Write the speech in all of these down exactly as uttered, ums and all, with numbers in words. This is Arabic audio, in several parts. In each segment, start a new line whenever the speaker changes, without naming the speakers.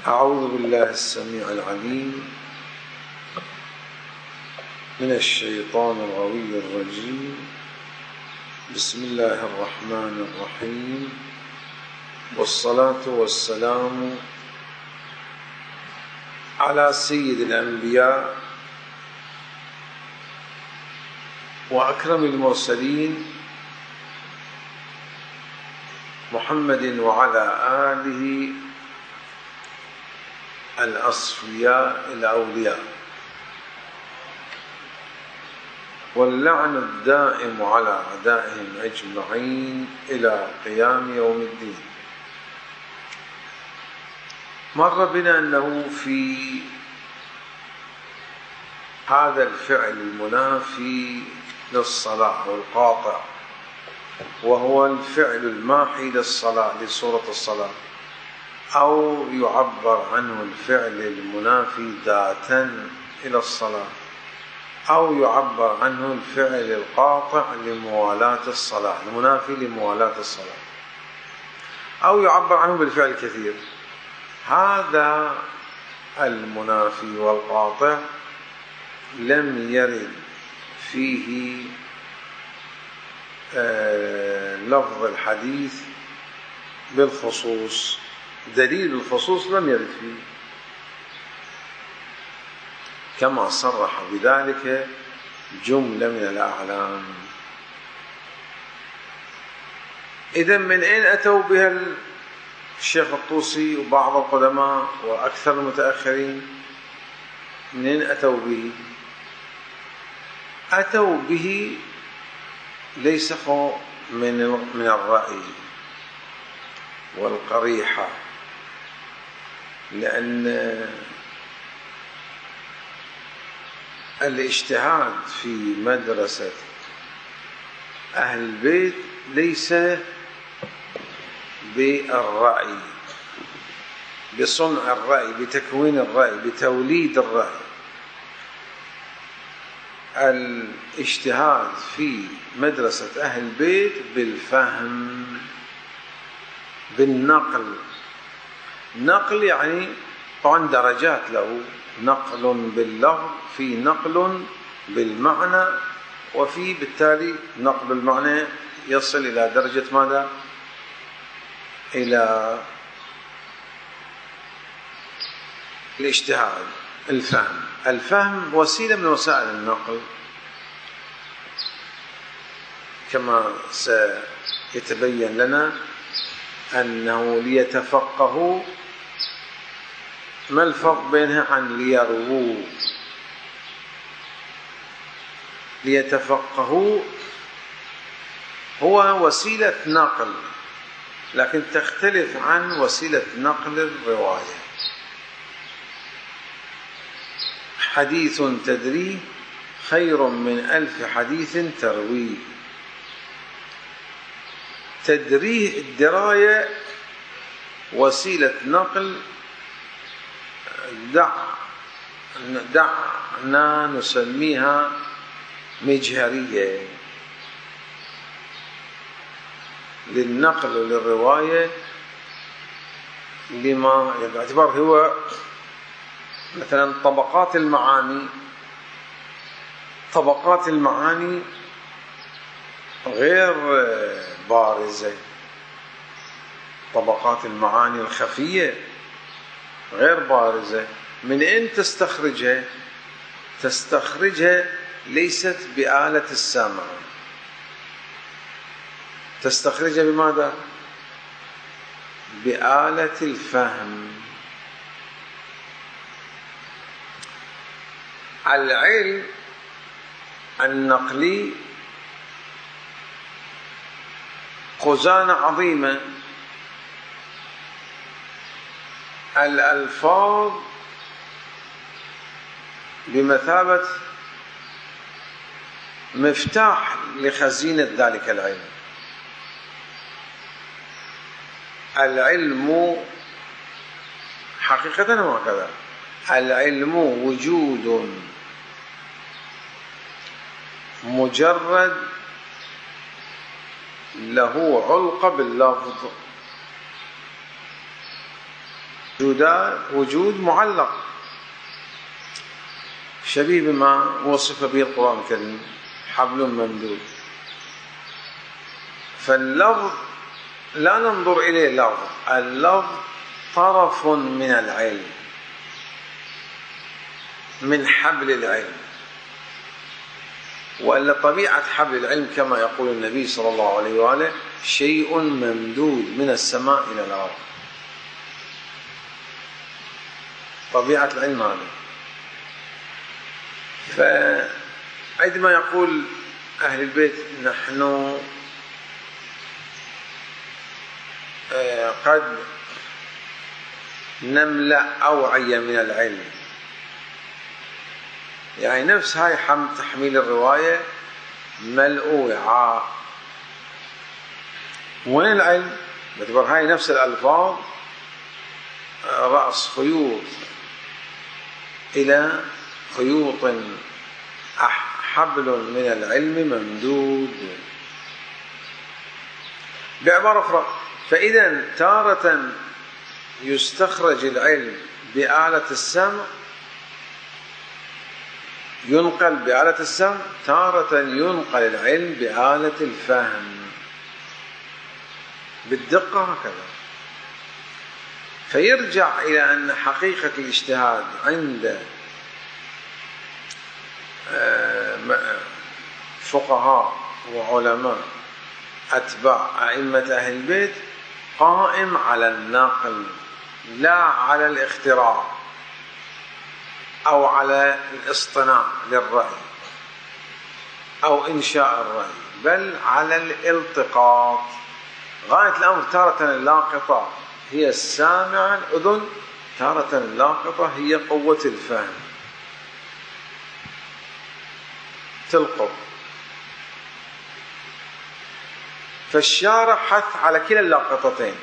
أعوذ بالله السميع العليم من الشيطان الغوي الرجيم. بسم الله الرحمن الرحيم، والصلاة والسلام على سيد الأنبياء وأكرم المرسلين محمد وعلى آله الأصفياء الأولياء، واللعن الدائم على أعدائهم أجمعين إلى قيام يوم الدين. مر بنا أنه في هذا الفعل المنافي للصلاة والقاطع، وهو الفعل الماحي للصلاة لصورة الصلاة، أو يعبر عنه الفعل المنافي ذاتا إلى الصلاة، أو يعبر عنه الفعل القاطع لموالاة الصلاة، المنافي لموالاة الصلاة، أو يعبر عنه بالفعل الكثير. هذا المنافي والقاطع لم يرد فيه آه لفظ الحديث بالخصوص، دليل الخصوص لم يرد فيه، كما صرح بذلك جملة من الأعلام. إذن من أين أتوا بها الشيخ الطوسي وبعض القدماء وأكثر المتأخرين؟ من أين أتوا به؟ أتوا به ليس من من الرأي والقريحة، لأن الاجتهاد في مدرسة أهل البيت ليس بالرأي، بصنع الرأي، بتكوين الرأي، بتوليد الرأي. الاجتهاد في مدرسة أهل البيت بالفهم، بالنقل. نقل يعني طبعا درجات له، نقل باللفظ، في نقل بالمعنى، وفي بالتالي نقل المعنى يصل إلى درجة ماذا؟ إلى الاجتهاد، الفهم. الفهم وسيلة من وسائل النقل، كما سيتبين لنا أنه ليتفقهوا. ما الفرق بينها عن ليرووا؟ ليتفقهوا هو وسيلة نقل، لكن تختلف عن وسيلة نقل الرواية. حديث تدريه خير من ألف حديث ترويه. تدريه الدراية وسيلة نقل، دع دعنا نسميها مجهرية للنقل وللرواية، لما باعتبار هو مثلا طبقات المعاني. طبقات المعاني غير بارزة، طبقات المعاني الخفية غير بارزة. من أين تستخرجها؟ تستخرجها ليست بآلة السمع، تستخرجها بماذا؟ بآلة الفهم. العلم النقلي خزانة عظيمة. الألفاظ بمثابة مفتاح لخزينة ذلك العلم. العلم حقيقة هو كذا، العلم وجود مجرد له علقة باللفظ، وجود معلق شبيه بما وصف به القرآن الكريم، حبل ممدود. فاللفظ لا ننظر إليه لفظ، اللفظ طرف من العلم، من حبل العلم. وإلا طبيعة حبل العلم كما يقول النبي صلى الله عليه وآله شيء ممدود من السماء إلى الأرض. طبيعة العلم هذا. فعندما يقول أهل البيت نحن قد نملأ أوعية من العلم، يعني نفس هاي تحميل الرواية ملء وعاء. وين العلم؟ باعتبار هاي نفس الألفاظ رأس خيوط إلى خيوط، حبل من العلم ممدود. بعبارة أخرى، فإذا تارة يستخرج العلم بآلة السمع، ينقل بآلة السمع، تارة ينقل العلم بآلة الفهم بالدقة هكذا. فيرجع إلى أن حقيقة الاجتهاد عند فقهاء وعلماء أتباع أئمة أهل البيت قائم على النقل، لا على الاختراع أو على الاصطناع للرأي أو إنشاء الرأي، بل على الالتقاط. غاية الأمر تارة اللاقطة هي السامع الأذن، تارة اللاقطة هي قوة الفهم، تلقط. فالشارع حث على كلا اللاقطتين،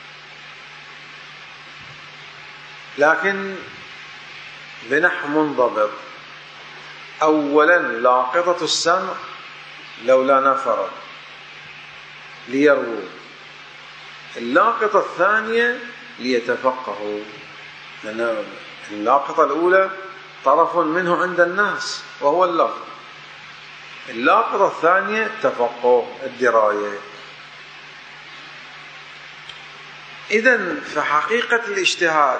لكن بنحو منضبط. أولا لاقطة السمع لولا نفر ليرووا، اللاقطة الثانية ليتفقهوا، لأن اللاقطة الأولى طرف منه عند الناس وهو اللفظ، اللاقطة الثانية تفقه الدراية. إذن فحقيقة الاجتهاد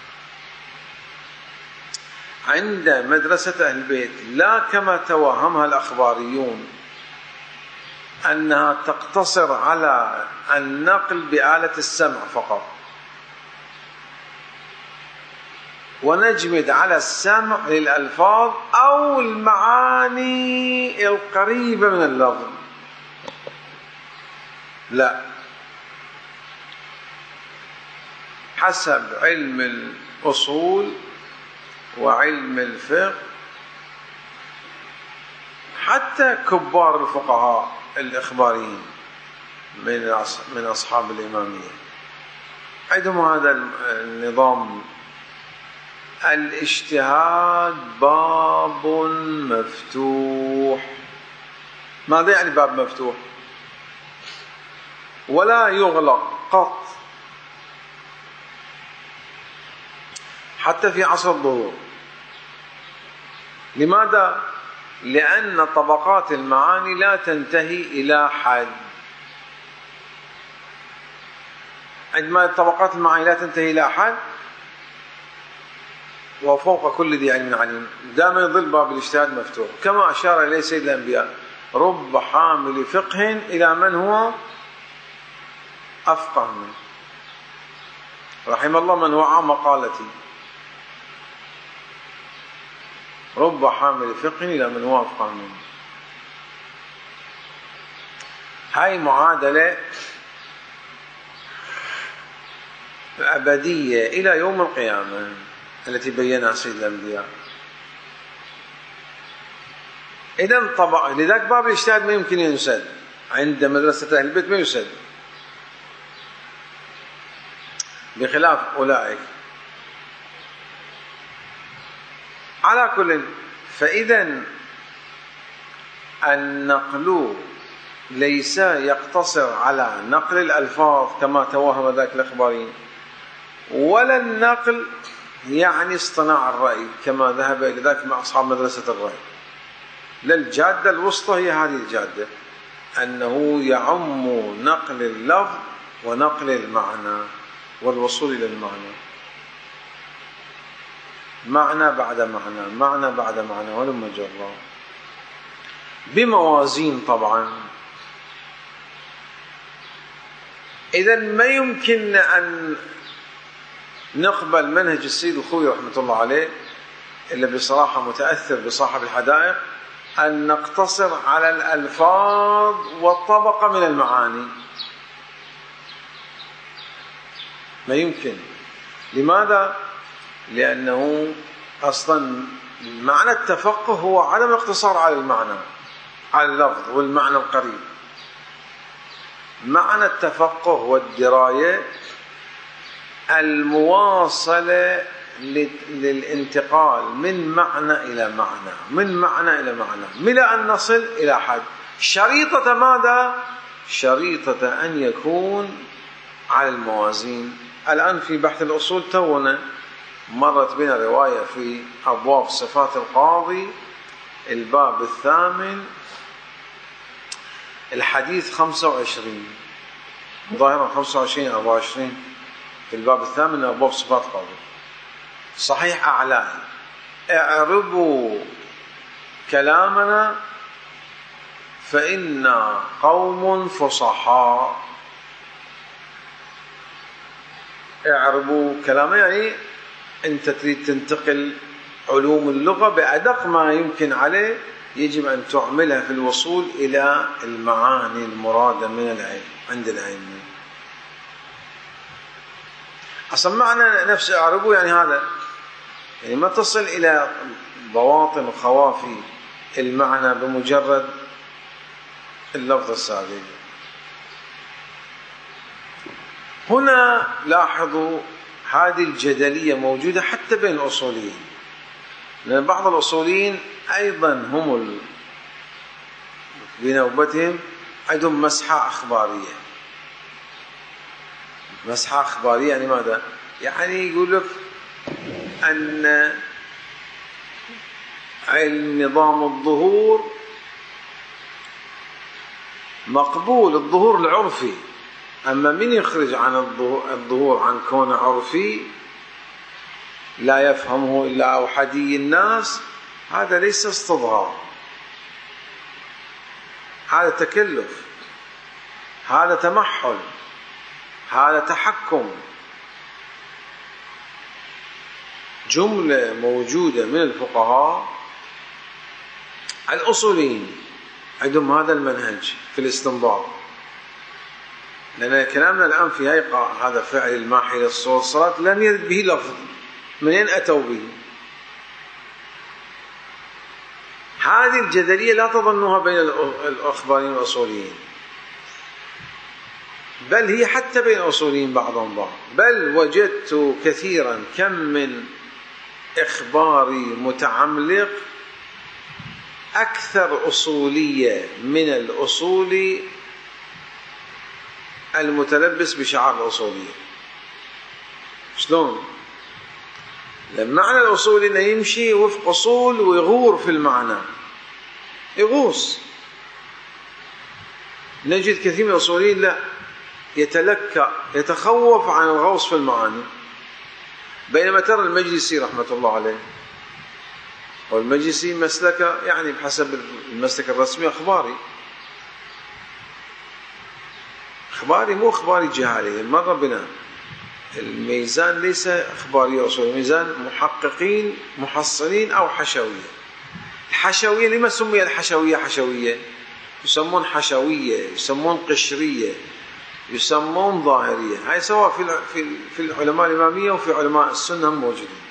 عند مدرسة أهل البيت لا كما توهمها الأخباريون أنها تقتصر على النقل بآلة السمع فقط، ونجمد على السمع للألفاظ أو المعاني القريبة من اللفظ. لا، حسب علم الأصول وعلم الفقه حتى كبار الفقهاء الإخباريين من من أصحاب الإمامية عندهم هذا النظام. الاجتهاد باب مفتوح. ماذا يعني باب مفتوح؟ ولا يغلق قط، حتى في عصر الظهور. لماذا؟ لأن طبقات المعاني لا تنتهي إلى حد. عندما طبقات المعاني لا تنتهي إلى حد، وفوق كل ذي علم عليم، دائما يظل باب الاجتهاد مفتوح. كما أشار إليه سيد الأنبياء: رب حامل فقه إلى من هو أفقه منه، رحم الله من وعى مقالتي. رب حامل فقه إلى من هو أفقه منه. هاي معادلة أبدية إلى يوم القيامة التي بينها سيد الأنبياء. إذن طبعا لذلك باب الاجتهاد ما يمكن ينسد عند مدرسة أهل البيت، ما ينسد بخلاف أولئك. على كل، فإذا النقل ليس يقتصر على نقل الألفاظ كما توهم ذاك الإخباريين، ولا النقل يعني اصطناع الرأي كما ذهب إلى ذلك مع أصحاب مدرسة الرأي. لا، الجادة الوسطى هي هذه الجادة، أنه يعم نقل اللفظ ونقل المعنى والوصول إلى المعنى، معنى بعد معنى، معنى بعد معنى، ولم جرى بموازين طبعا. إذا ما يمكن أن نقبل منهج السيد الخوئي رحمة الله عليه إلا بصراحة متأثر بصاحب الحدائق أن نقتصر على الألفاظ والطبقة من المعاني. ما يمكن. لماذا؟ لأنه أصلا معنى التفقه هو عدم الاقتصار على المعنى، على اللفظ والمعنى القريب. معنى التفقه والدراية المواصلة للانتقال من معنى إلى معنى، من معنى إلى معنى، إلى أن نصل إلى حد. شريطة ماذا؟ شريطة أن يكون على الموازين. الآن في بحث الأصول تونا مرت بنا رواية في أبواب صفات القاضي الباب الثامن الحديث خمسة وعشرين، ظاهرا خمسة وعشرين أربعة وعشرين في الباب الثامن من أبواب صفات القاضي. صحيح أعلائي، اعربوا كلامنا فإنا قوم فصحاء. اعربوا كلامنا يعني أنت تريد تنتقل علوم اللغة بأدق ما يمكن عليه، يجب أن تعملها في الوصول إلى المعاني المرادة من العلم عند العلم. أصلا معنى نفس اعربوا يعني هذا، يعني ما تصل إلى بواطن وخوافي المعنى بمجرد اللفظ السابق. هنا لاحظوا هذه الجدلية موجودة حتى بين الأصوليين، لأن بعض الأصوليين أيضا هم بنوبتهم عندهم مسحة أخبارية. مسحة أخبارية يعني ماذا؟ يعني يقول لك أن علم نظام الظهور مقبول، الظهور العرفي، أما من يخرج عن الظهور عن كون عرفي لا يفهمه إلا أوحدي الناس، هذا ليس استظهار، هذا تكلف، هذا تمحل، هذا تحكم. جملة موجودة من الفقهاء الأصوليين عندهم هذا المنهج في الاستنباط، لأن كلامنا الآن في هيقة هذا فعل الماحي للصور الصلاة لم يرد به لفظ، منين أتوا به؟ هذه الجدلية لا تظنوها بين الأخباريين والأصوليين، بل هي حتى بين الأصوليين بعضهم بعض. بل وجدت كثيرا كم من إخباري متعملق أكثر أصولية من الأصول المتلبس بشعار الأصولية. شلون؟ لأن معنى الأصول إنه يمشي وفق أصول ويغور في المعنى، يغوص. نجد كثير من الأصوليين لا، يتلكأ، يتخوف عن الغوص في المعاني. بينما ترى المجلسي رحمة الله عليه، والمجلسي مسلك يعني بحسب المسلك الرسمي أخباري، أخباري مو أخباري جهالي. مرة بنا الميزان ليس أخباري أصول، الميزان محققين محصلين أو حشوية. الحشوية لما سمي الحشوية حشوية؟ يسمون حشوية، يسمون قشرية، يسمون ظاهرية. هاي سواء في في العلماء الإمامية وفي علماء السنة هم موجودين.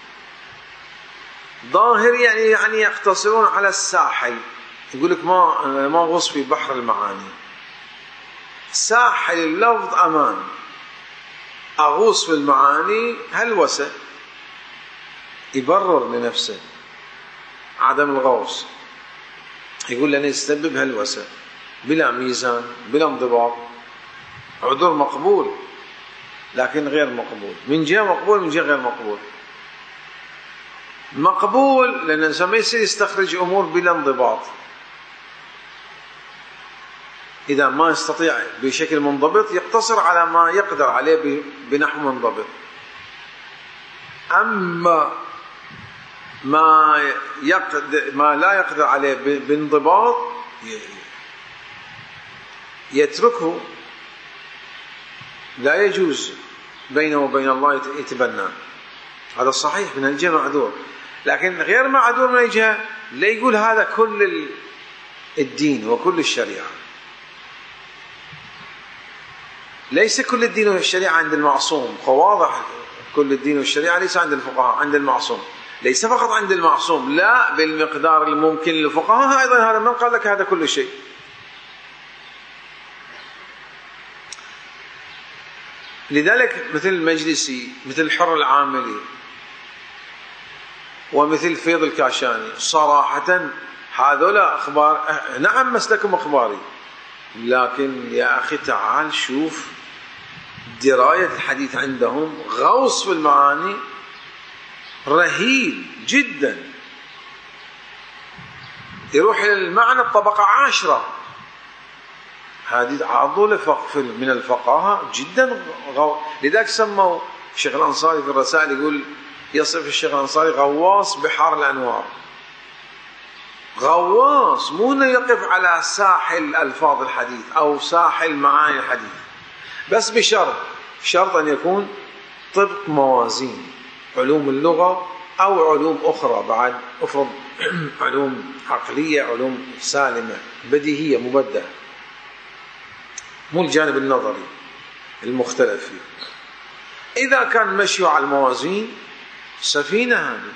ظاهر يعني يعني يقتصرون على الساحل، يقول لك ما ما غوص في بحر المعاني، ساحل اللفظ أمان، أغوص في المعاني هلوسة، يبرر لنفسه عدم الغوص، يقول لنا يسبب هلوسة بلا ميزان بلا انضباط، عذر مقبول. لكن غير مقبول، من جهة مقبول من جهة غير مقبول. مقبول لأن الإنسان ما يصير يستخرج أمور بلا انضباط، إذا ما يستطيع بشكل منضبط يقتصر على ما يقدر عليه بنحو منضبط. أما ما يقدر ما لا يقدر عليه بانضباط يتركه، لا يجوز بينه وبين الله يتبنى. هذا صحيح من الجهة معذور، لكن غير معذور من الجهة لا يقول هذا كل الدين وكل الشريعة. ليس كل الدين والشريعة عند المعصوم، واضح كل الدين والشريعة ليس عند الفقهاء، عند المعصوم. ليس فقط عند المعصوم، لا بالمقدار الممكن للفقهاء أيضا. هذا من قال لك هذا كل شيء. لذلك مثل المجلسي، مثل الحر العاملي، ومثل فيض الكاشاني، صراحة هذولا أخبار، نعم مسلكهم أخباري، لكن يا أخي تعال شوف دراية الحديث عندهم، غوص في المعاني رهيب جدا، يروح إلى المعنى الطبقة عشرة. هذه عضلة من الفقاهة جدا غو... لذلك سموا الشيخ الأنصاري في الرسائل يقول، يصف الشيخ الأنصاري غواص بحار الأنوار. غواص، مو انه يقف على ساحل ألفاظ الحديث أو ساحل معاني الحديث، بس بشرط شرط أن يكون طبق موازين علوم اللغة أو علوم أخرى بعد، أفرض علوم عقلية، علوم سالمة بديهية مبدأة، مو الجانب النظري المختلف فيه. إذا كان مشي على الموازين سفينة، هذه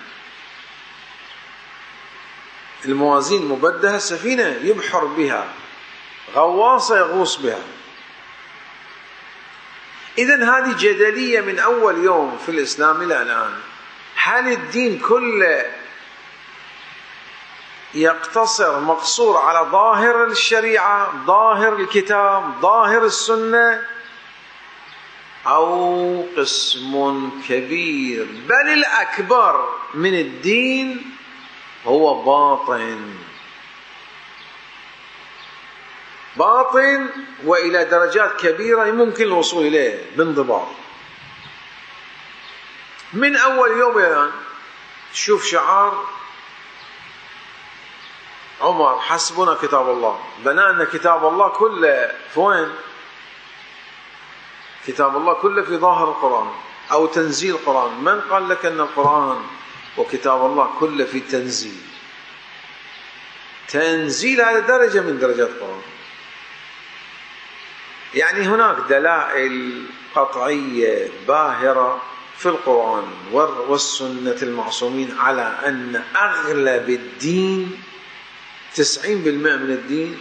الموازين مبدهة، سفينة يبحر بها، غواصة يغوص بها. إذن هذه جدلية من أول يوم في الإسلام إلى الآن. هل الدين كله يقتصر مقصور على ظاهر الشريعة، ظاهر الكتاب، ظاهر السنة، أو قسم كبير بل الأكبر من الدين هو باطن باطن وإلى درجات كبيرة يمكن الوصول إليه بانضباط. من أول يوم إلى الآن شوف شعار عمر، حسبنا كتاب الله، بنانا كتاب الله كله في وين؟ كتاب الله كله في ظاهر القرآن أو تنزيل القرآن. من قال لك أن القرآن وكتاب الله كله في تنزيل؟ تنزيل على درجة من درجات القرآن. يعني هناك دلائل قطعية باهرة في القرآن والسنة المعصومين على أن أغلب الدين، تسعين بالمئة من الدين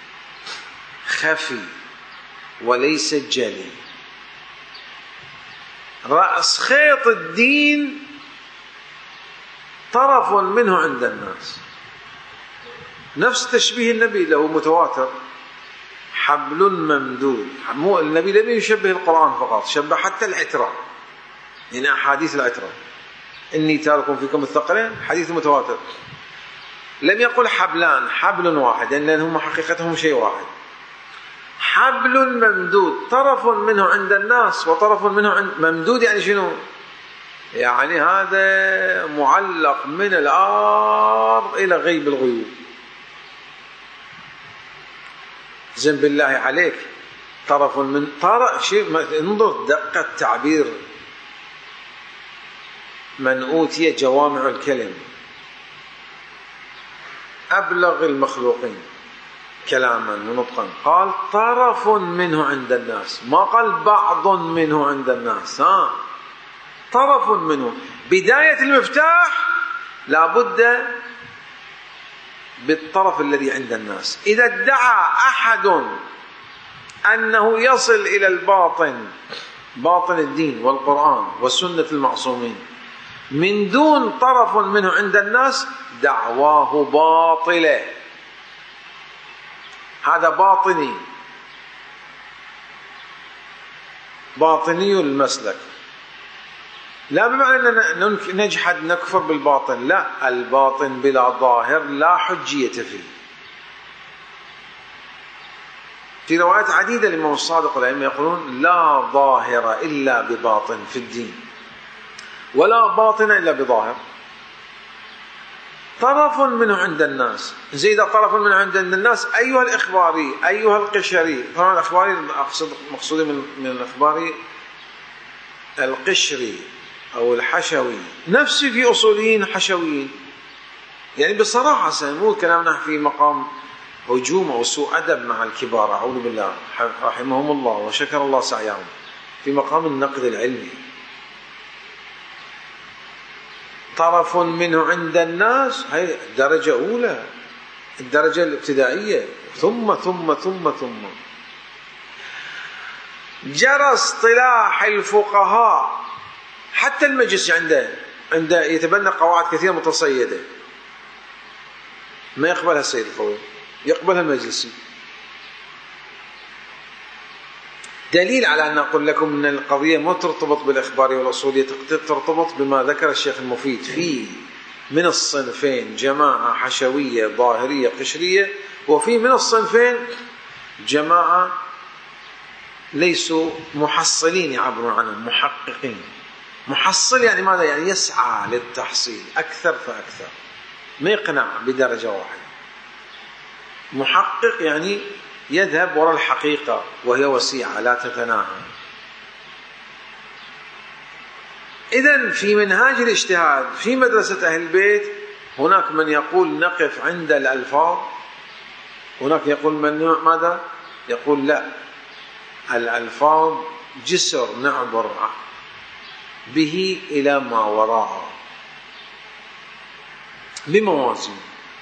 خفي وليس جلي. رأس خيط الدين طرف منه عند الناس، نفس تشبيه النبي له متواتر، حبل ممدود. مو النبي لم يشبه القرآن فقط، شبه حتى العترة، يعني أحاديث العترة، إني تارك فيكم الثقلين، حديث متواتر. لم يقل حبلان، حبل واحد، لأنهم حقيقتهم شيء واحد. حبل ممدود، طرف منه عند الناس وطرف منه عند ممدود. يعني شنو؟ يعني هذا معلق من الأرض إلى غيب الغيوب. زين بالله عليك، طرف من طرف شيء، انظر دقة تعبير من أوتي جوامع الكلم، أبلغ المخلوقين كلاما ونطقا. قال طرف منه عند الناس، ما قال بعض منه عند الناس. ها، طرف منه. بداية المفتاح لابد بالطرف الذي عند الناس. إذا ادعى أحد أنه يصل إلى الباطن، باطن الدين والقرآن والسنة المعصومين، من دون طرف منه عند الناس، دعواه باطلة. هذا باطني، باطني المسلك، لا بمعنى أن نجحد نكفر بالباطن، لا، الباطن بلا ظاهر لا حجية فيه. في روايات عديدة للإمام الصادق والأئمة يقولون لا ظاهر إلا بباطن في الدين، ولا باطن إلا بظاهر. طرف منه عند الناس، زيد طرف منه عند الناس أيها الإخباري أيها القشري. طبعا الإخباري أقصد مقصودي من, من الإخباري القشري أو الحشوي، نفسي في أصوليين حشويين، يعني بصراحة سنقول كلامنا في مقام هجوم أو سوء أدب مع الكبار، أعوذ بالله، رحمهم الله وشكر الله سعيهم، في مقام النقد العلمي. طرف منه عند الناس، هي الدرجة أولى، الدرجة الابتدائية، ثم ثم ثم ثم جرى اصطلاح الفقهاء. حتى المجلس عنده عنده يتبنى قواعد كثيرة متصيدة، ما يقبلها السيد الفوضي، يقبلها المجلسي. دليل على أن أقول لكم أن القضية ما ترتبط بالإخبارية والأصولية، ترتبط بما ذكر الشيخ المفيد في من الصنفين جماعة حشوية ظاهرية قشرية، وفي من الصنفين جماعة ليسوا محصلين يعبرون عنهم، محققين. محصل يعني ماذا؟ يعني يسعى للتحصيل أكثر فأكثر، ما يقنع بدرجة واحدة. محقق يعني يذهب وراء الحقيقة وهي وسيعة لا تتناهى. إذن في منهاج الاجتهاد في مدرسة أهل البيت هناك من يقول نقف عند الألفاظ، هناك يقول من ماذا؟ يقول لا، الألفاظ جسر نعبر به إلى ما وراءه بموازين.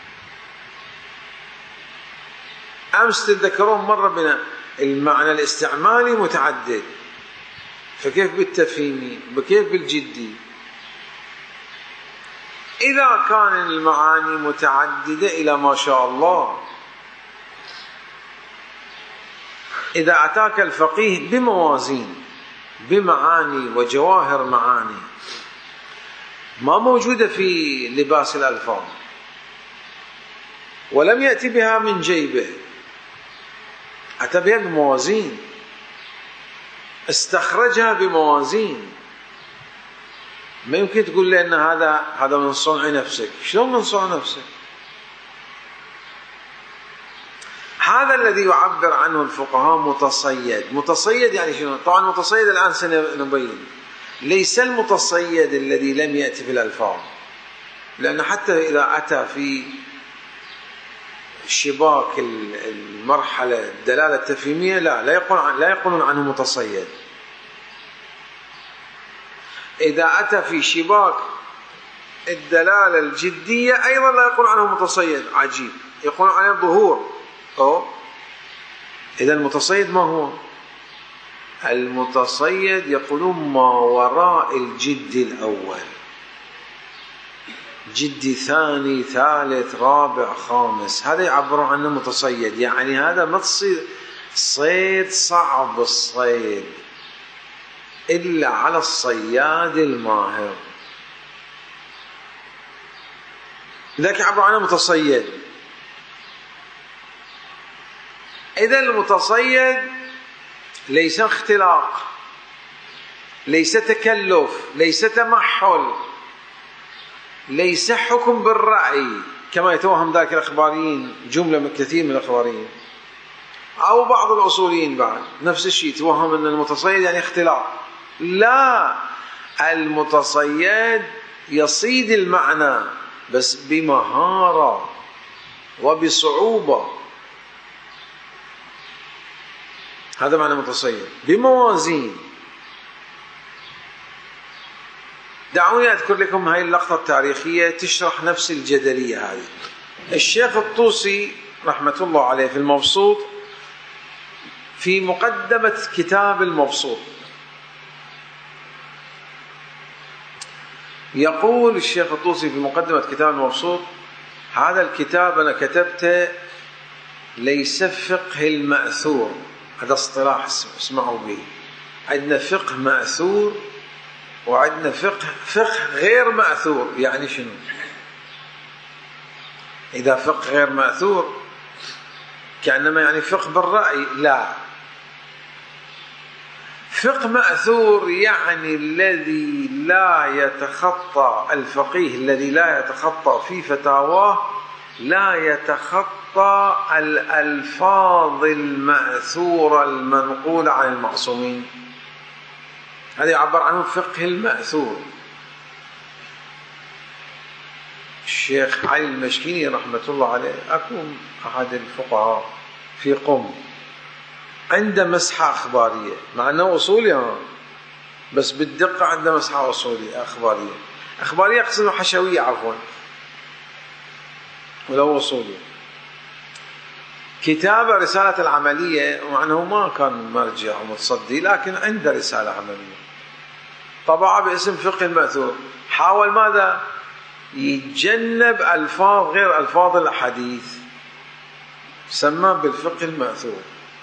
أمس تذكرون مرة بنا المعنى الاستعمالي متعدد، فكيف بالتفهيمي؟ بكيف بالجدي؟ إذا كان المعاني متعددة إلى ما شاء الله، إذا أتاك الفقيه بموازين بمعاني وجواهر معاني ما موجودة في لباس الألفاظ، ولم يأتي بها من جيبه، أتى بها بموازين، استخرجها بموازين. ما يمكن تقول لي أن هذا هذا من صنع نفسك. شلون من صنع نفسك؟ هذا الذي يعبر عنه الفقهاء متصيد. متصيد يعني شنو؟ طبعا متصيد الآن سنبين ليس المتصيد الذي لم يأتي في الألفاظ، لأن حتى إذا أتى في شباك المرحلة الدلالة التفهيمية لا لا يقولون لا يقولون عنه متصيد. إذا أتى في شباك الدلالة الجدية أيضا لا يقولون عنه متصيد. عجيب، يقولون عنه ظهور. أو إذا المتصيد ما هو؟ المتصيد يقولون ما وراء الجد الأول، جدي ثاني ثالث رابع خامس، هذا يعبرون عنه متصيد. يعني هذا ما تصير صيد صعب الصيد إلا على الصياد الماهر، لذلك يعبرون عنه متصيد. إذا المتصيد ليس اختلاق، ليس تكلف، ليس تمحل، ليس حكم بالرأي كما يتوهم ذلك الأخباريين، جملة من كثير من الأخباريين أو بعض الأصوليين بعد نفس الشيء، توهم أن المتصيد يعني اختلاق. لا، المتصيد يصيد المعنى بس بمهارة وبصعوبة، هذا معنى متصيد بموازين. دعوني أذكر لكم هاي اللقطة التاريخية تشرح نفس الجدلية هذه. الشيخ الطوسي رحمة الله عليه في المبسوط، في مقدمة كتاب المبسوط، يقول الشيخ الطوسي في مقدمة كتاب المبسوط: هذا الكتاب أنا كتبته ليس فقه المأثور، هذا اصطلاح اسمعوا به، عندنا فقه مأثور وعندنا فقه فقه غير مأثور. يعني شنو؟ إذا فقه غير مأثور كأنما يعني فقه بالرأي، لا. فقه مأثور يعني الذي لا يتخطى، الفقيه الذي لا يتخطى في فتاواه، لا يتخطى الألفاظ المأثورة المنقولة عن المعصومين. هذا يعبر عنه فقه المأثور. الشيخ علي المشكيني رحمة الله عليه أكون أحد الفقهاء في قم، عنده مسحة أخبارية، مع أنه أصولي بس بالدقة عنده مسحة أصولية أخبارية. أخبارية أقصد حشوية عفوا، ولو أصولي. كتابة رسالة العملية، مع أنه ما كان مرجع ومتصدي لكن عنده رسالة عملية طبعا باسم فقه المأثور. حاول ماذا؟ يتجنب ألفاظ غير ألفاظ الحديث، سماه بالفقه المأثور.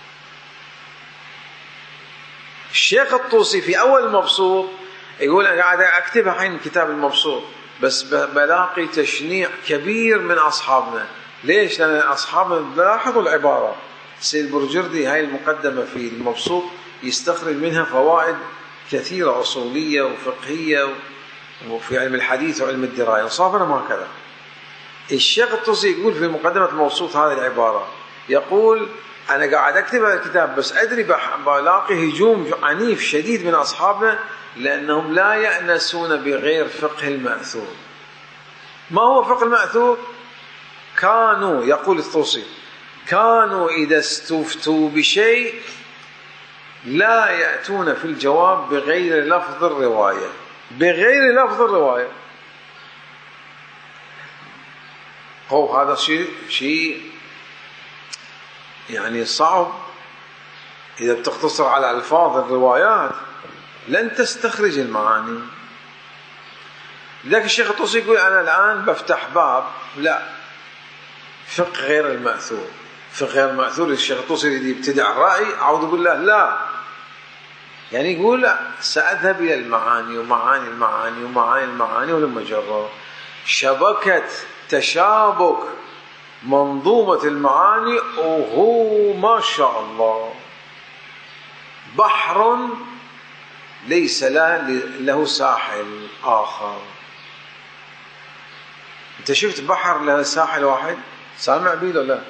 الشيخ الطوسي في أول المبسوط يقول أنا قاعد أكتبها حين كتاب المبسوط، بس بلاقي تشنيع كبير من أصحابنا. ليش؟ لأن أصحابنا لاحظوا العبارة. سيد برجردي هاي المقدمة في المبسوط يستخرج منها فوائد كثيرة أصولية وفقهية وفي علم الحديث وعلم الدراية. إنصافنا ما كذا. الشيخ الطوسي يقول في مقدمة المبسوط هذه العبارة، يقول أنا قاعد أكتب هذا الكتاب بس أدري بلاقي هجوم عنيف شديد من أصحابنا لأنهم لا يأنسون بغير فقه المأثور. ما هو فقه المأثور؟ كانوا، يقول الطوسي، كانوا إذا استفتوا بشيء لا يأتون في الجواب بغير لفظ الرواية، بغير لفظ الرواية. هو هذا شيء شيء يعني صعب. إذا بتقتصر على ألفاظ الروايات لن تستخرج المعاني. لذلك الشيخ الطوسي يقول أنا الآن بفتح باب لا فقه غير المأثور. فقه غير المأثور الشيخ الطوسي يريد يبتدع الرأي، أعوذ بالله، لا. يعني يقول لا، سأذهب إلى المعاني ومعاني المعاني ومعاني المعاني ولما جرى شبكة تشابك منظومة المعاني، وهو ما شاء الله بحر ليس له ساحل آخر. أنت شفت بحر له ساحل واحد؟ سامع بيه ولا لا؟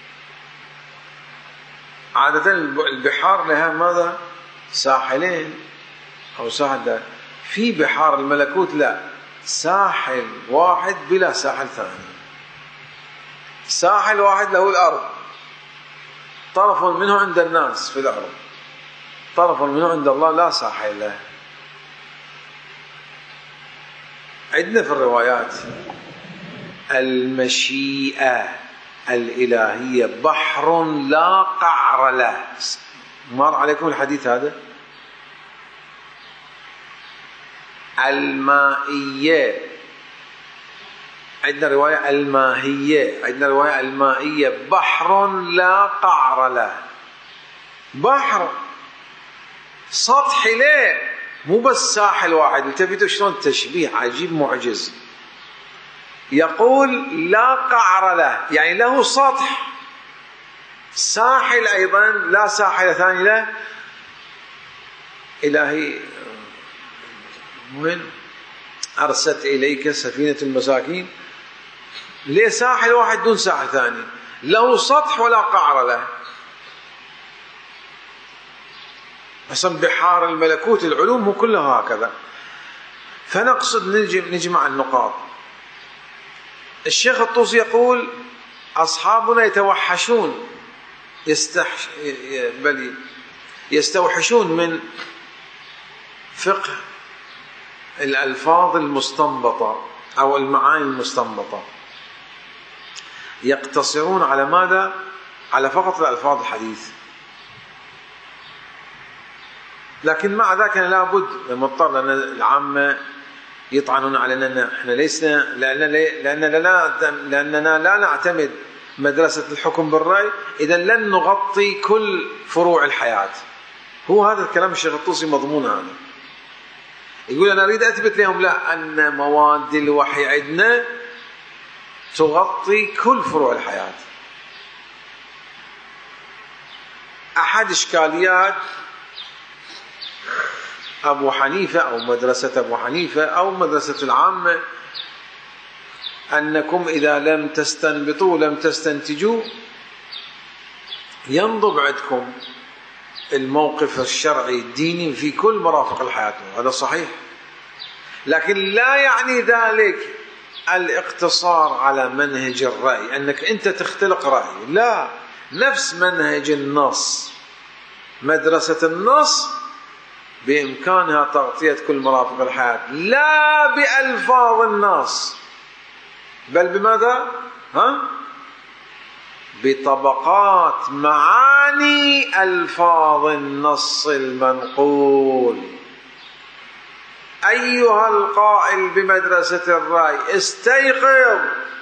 عادة البحار لها ماذا؟ ساحلين أو ساحل. في بحار الملكوت لا، ساحل واحد بلا ساحل ثاني. ساحل واحد له الأرض، طرف منه عند الناس في الأرض، طرف منه عند الله لا ساحل له. عندنا في الروايات المشيئة الإلهية بحر لا قعر له. مر عليكم الحديث هذا؟ المائية، عندنا رواية الماهية، عندنا رواية المائية بحر لا قعر له. بحر سطحي ليه، مو بس ساحل واحد. التفتوا شلون تشبيه عجيب معجز. يقول لا قعر له يعني له سطح، ساحل أيضا لا ساحل ثاني له. إلهي من أرسلت إليك سفينة المساكين، ليه ساحل واحد دون ساحل ثاني، له سطح ولا قعر له. أصلا بحار الملكوت العلوم هو كلها هكذا. فنقصد نجمع النقاط. الشيخ الطوسي يقول أصحابنا يتوحشون يستحش... بل يستوحشون من فقه الألفاظ المستنبطة أو المعاني المستنبطة، يقتصرون على ماذا؟ على فقط الألفاظ الحديث. لكن مع ذلك لابد مضطر لأن العامة يطعنون علينا احنا ليسنا لأننا, لأننا, لا لأننا لا نعتمد مدرسة الحكم بالرأي، إذا لن نغطي كل فروع الحياة. هو هذا الكلام الشيخ الطوسي مضمون هذا. يقول أنا أريد أثبت لهم لا أن مواد الوحي عندنا تغطي كل فروع الحياة. أحد إشكاليات أبو حنيفة أو مدرسة أبو حنيفة أو مدرسة العامة أنكم إذا لم تستنبطوا لم تستنتجوا ينضب عندكم الموقف الشرعي الديني في كل مرافق الحياة. هذا صحيح، لكن لا يعني ذلك الاقتصار على منهج الرأي أنك أنت تختلق رأي، لا، نفس منهج النص، مدرسة النص بإمكانها تغطية كل مرافق الحياة، لا بألفاظ النص، بل بماذا؟ ها؟ بطبقات معاني ألفاظ النص المنقول. أيها القائل بمدرسة الرأي استيقظ،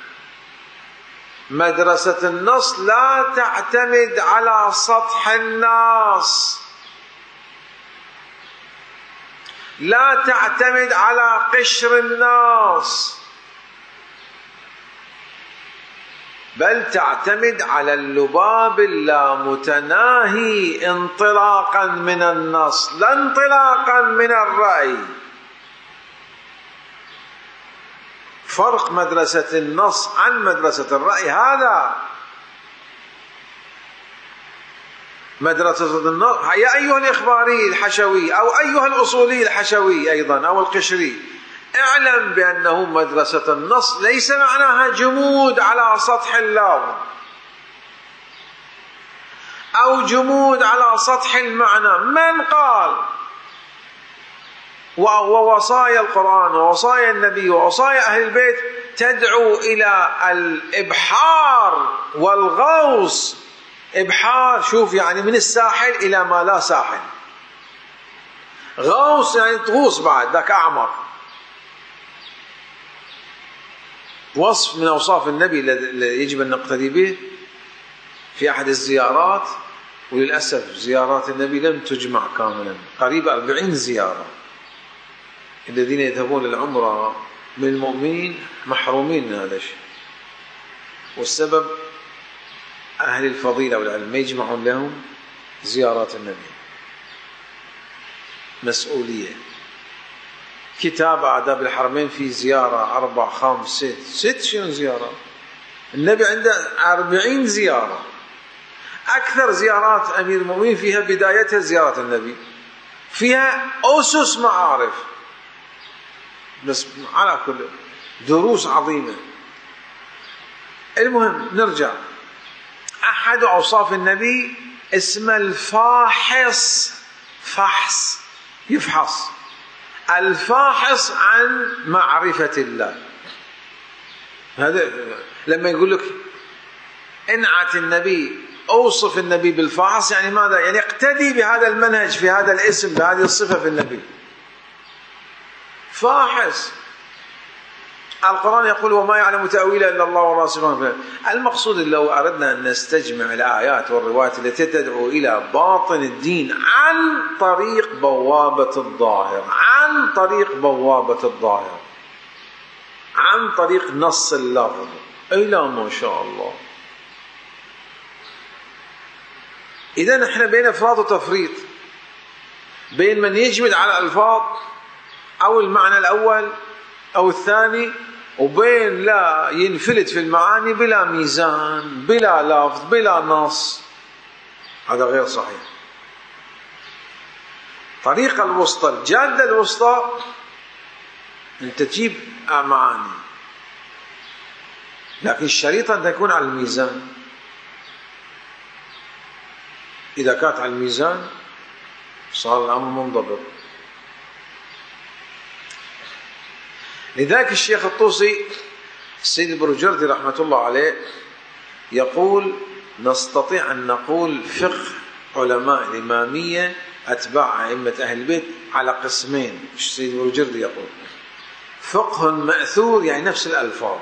مدرسة النص لا تعتمد على سطح النص، لا تعتمد على قشر النص، بل تعتمد على اللباب اللامتناهي انطلاقا من النص لا انطلاقا من الرأي. فرق مدرسة النص عن مدرسة الرأي هذا. مدرسة النص يا أيها الإخباري الحشوي أو أيها الأصولي الحشوي أيضا أو القشري، اعلم بأنه مدرسة النص ليس معناها جمود على سطح اللفظ أو جمود على سطح المعنى. من قال؟ ووصايا القرآن ووصايا النبي ووصايا أهل البيت تدعو إلى الإبحار والغوص. إبحار شوف يعني من الساحل إلى ما لا ساحل، غوص يعني تغوص بعد ذاك أعمق. وصف من أوصاف النبي الذي يجب أن نقتدي به في أحد الزيارات، وللأسف زيارات النبي لم تجمع كاملا، قريب أربعين زيارة. الذين يذهبون للعمرة من المؤمنين محرومين من هذا الشيء، والسبب أهل الفضيلة والعلم ما يجمعون لهم زيارات النبي. مسؤولية. كتاب آداب الحرمين في زيارة أربع خمس ست ست شنو زيارة؟ النبي عنده أربعين زيارة. أكثر زيارات أمير المؤمنين فيها بدايتها زيارة النبي، فيها أسس معارف، بس على كل دروس عظيمة. المهم نرجع. أحد أوصاف النبي اسمه الفاحص، فحص يفحص، الفاحص عن معرفة الله. هذا لما يقول لك انعت النبي، أوصف النبي بالفاحص، يعني ماذا؟ يعني اقتدي بهذا المنهج في هذا الاسم بهذه الصفة في النبي. فاحص. القرآن يقول وما يعلم تأويله إلا الله والراسخون في العلم. المقصود لو أردنا أن نستجمع الآيات والروايات التي تدعو إلى باطن الدين عن طريق بوابة الظاهر، عن طريق بوابة الظاهر، عن طريق نص اللفظ، أي لا ما شاء الله. إذا نحن بين إفراط وتفريط، بين من يجمد على الألفاظ أو المعنى الأول أو الثاني، وبين لا ينفلت في المعاني بلا ميزان بلا لفظ بلا نص. هذا غير صحيح. طريقة الوسطى، الجادة الوسطى، أنت تجيب معاني، لكن الشريطة أن تكون على الميزان. إذا كانت على الميزان صار الأمر منضبط. لذلك الشيخ الطوسي السيد البروجردي رحمة الله عليه يقول نستطيع أن نقول فقه علماء الإمامية أتباع أئمة أهل البيت على قسمين. السيد البروجردي يقول فقه مأثور، يعني نفس الألفاظ،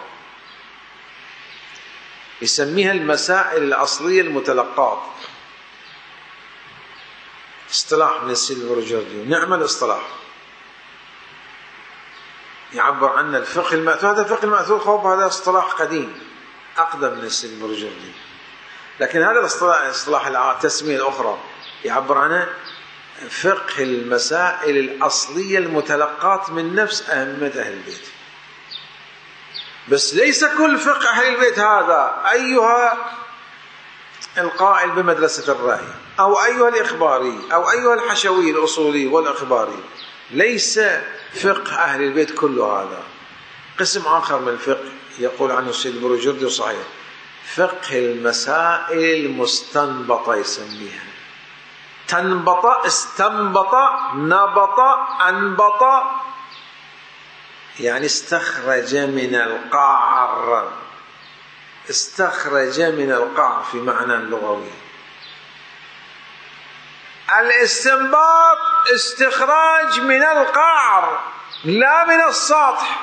يسميها المسائل الأصلية المتلقاة، اصطلاح من السيد البروجردي، نعم الاصطلاح يعبر عن الفقه المأثور. هذا الفقه المأثور خوف هذا اصطلاح قديم أقدم من السيد البروجردي، لكن هذا الاصطلاح اصطلاح التسمية الأخرى يعبر عنه فقه المسائل الأصلية المتلقاة من نفس أئمة أهل البيت. بس ليس كل فقه أهل البيت هذا أيها القائل بمدرسة الرأي أو أيها الإخباري أو أيها الحشوي الأصولي والإخباري، ليس فقه أهل البيت كله هذا. قسم آخر من الفقه يقول عنه السيد البروجردي صحيح فقه المسائل المستنبطة، يسميها تنبط، استنبط، نبط، أنبط، يعني استخرج من القعر، استخرج من القعر في معنى لغوي. الاستنباط استخراج من القعر لا من السطح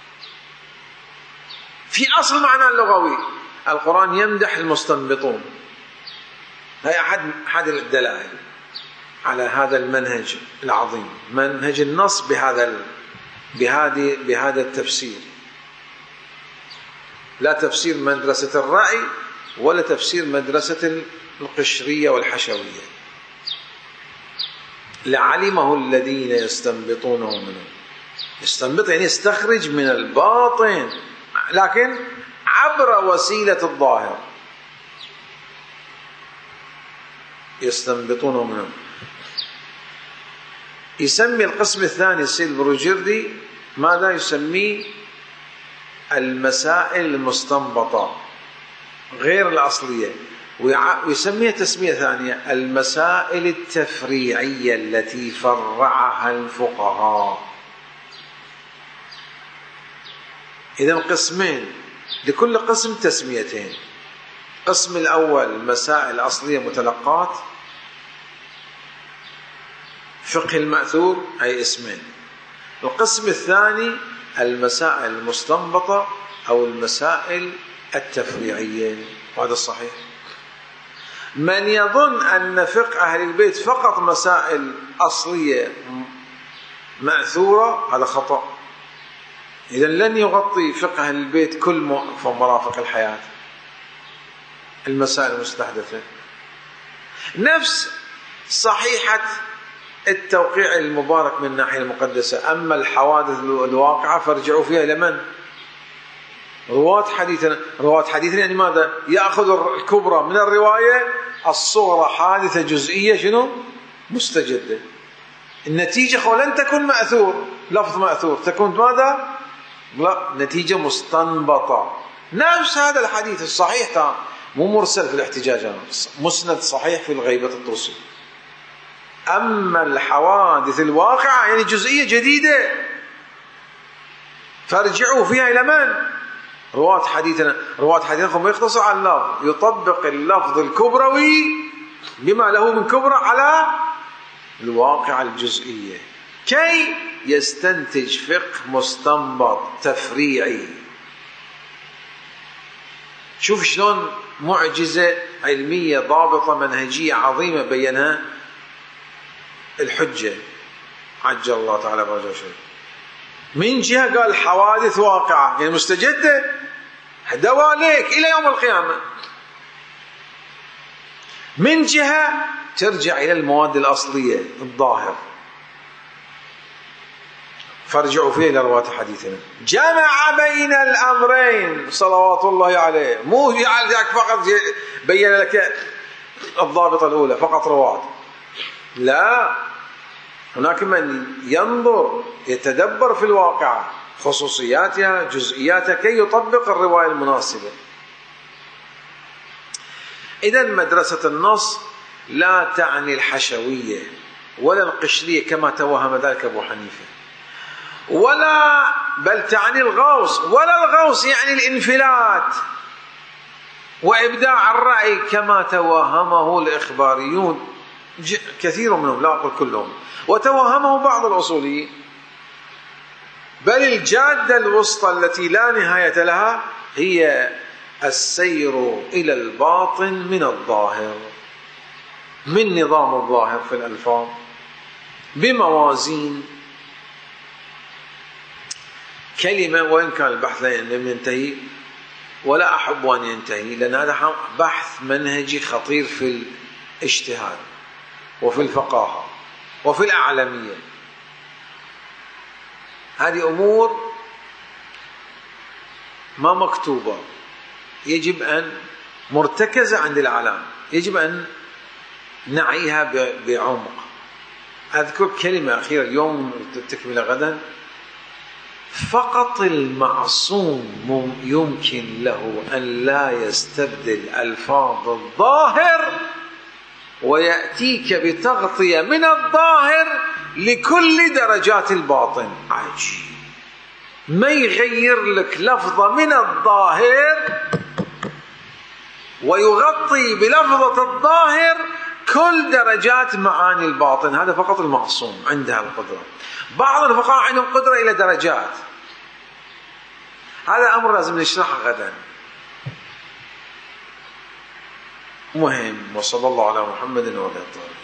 في أصل معنى اللغوي. القرآن يمدح المستنبطون، هي أحد أحد الدلائل على هذا المنهج العظيم، منهج النص بهذا بهذه بهذا التفسير، لا تفسير مدرسة الرأي ولا تفسير مدرسة القشرية والحشوية. لعلمه الذين يستنبطونه منه، يستنبط يعني يستخرج من الباطن لكن عبر وسيلة الظاهر، يستنبطونه منه. يسمي القسم الثاني السيد البروجردي ماذا؟ يسميه المسائل المستنبطة غير الأصلية، ويسميها تسمية ثانية المسائل التفريعية التي فرعها الفقهاء. إذن قسمين، لكل قسم تسميتين. القسم الأول مسائل أصلية متلقات فقه المأثور أي اسمين. القسم الثاني المسائل المستنبطة أو المسائل التفريعية، وهذا الصحيح. من يظن أن فقه أهل البيت فقط مسائل أصلية مأثورة هذا خطأ. إذن لن يغطي فقه أهل البيت كل مرافق الحياة المسائل المستحدثة. نفس صحيحة التوقيع المبارك من الناحية المقدسة، أما الحوادث الواقعة فارجعوا فيها إلى من؟ رواة حديثنا. رواة حديثنا يعني ماذا؟ يأخذ الكبرى من الرواية، الصغرى حادثة جزئية شنو؟ مستجدة. النتيجة لن تكون مأثور، لفظ مأثور، تكون ماذا؟ لا، نتيجة مستنبطة. نفس هذا الحديث الصحيح مو مرسل في الاحتجاج، مسند صحيح في الغيبة الطوسي. أما الحوادث الواقعة يعني جزئية جديدة فارجعوا فيها إلى من؟ رواة حديثنا. رواة حديثنا يختصر على اللفظ، يطبق اللفظ الكبروي بما له من كبرى على الواقع الجزئية كي يستنتج فقه مستنبط تفريعي. شوف شلون معجزة علمية ضابطة منهجية عظيمة بينها الحجة عجل الله تعالى فرجه شيء. من جهة قال حوادث واقعة يعني مستجدة دواليك إلى يوم القيامة، من جهة ترجع إلى المواد الأصلية الظاهر فارجعوا فيه إلى رواة حديثنا. جمع بين الأمرين صلوات الله عليه، مو يجعل ذاك فقط بين لك الضابطة الأولى فقط رواة، لا، هناك من ينظر يتدبر في الواقع خصوصياتها جزئياتها كي يطبق الرواية المناسبة. إذن مدرسة النص لا تعني الحشوية ولا القشرية كما توهم ذلك أبو حنيفة، ولا بل تعني الغوص، ولا الغوص يعني الانفلات وإبداع الرأي كما توهمه الإخباريون كثير منهم لا أقول كلهم، وتوهمه بعض الأصوليين. بل الجادة الوسطى التي لا نهاية لها هي السير إلى الباطن من الظاهر. من نظام الظاهر في الألفاظ بموازين كلمة، وإن كان البحث لا ينتهي ولا أحب أن ينتهي، لأن هذا بحث منهجي خطير في الاجتهاد وفي الفقاهة وفي الأعلمية. هذه أمور ما مكتوبة، يجب أن مرتكزة عند العلام، يجب أن نعيها بعمق. أذكر كلمة أخيرة اليوم تكمل غدا. فقط المعصوم يمكن له أن لا يستبدل ألفاظ الظاهر ويأتيك بتغطية من الظاهر لكل درجات الباطن. عجيب، ما يغير لك لفظة من الظاهر ويغطي بلفظة الظاهر كل درجات معاني الباطن. هذا فقط المعصوم عندها القدرة. بعض الفقهاء عندهم قدرة إلى درجات. هذا أمر لازم نشرحه غدا. مهم. وصلى الله على محمد وعلى آله.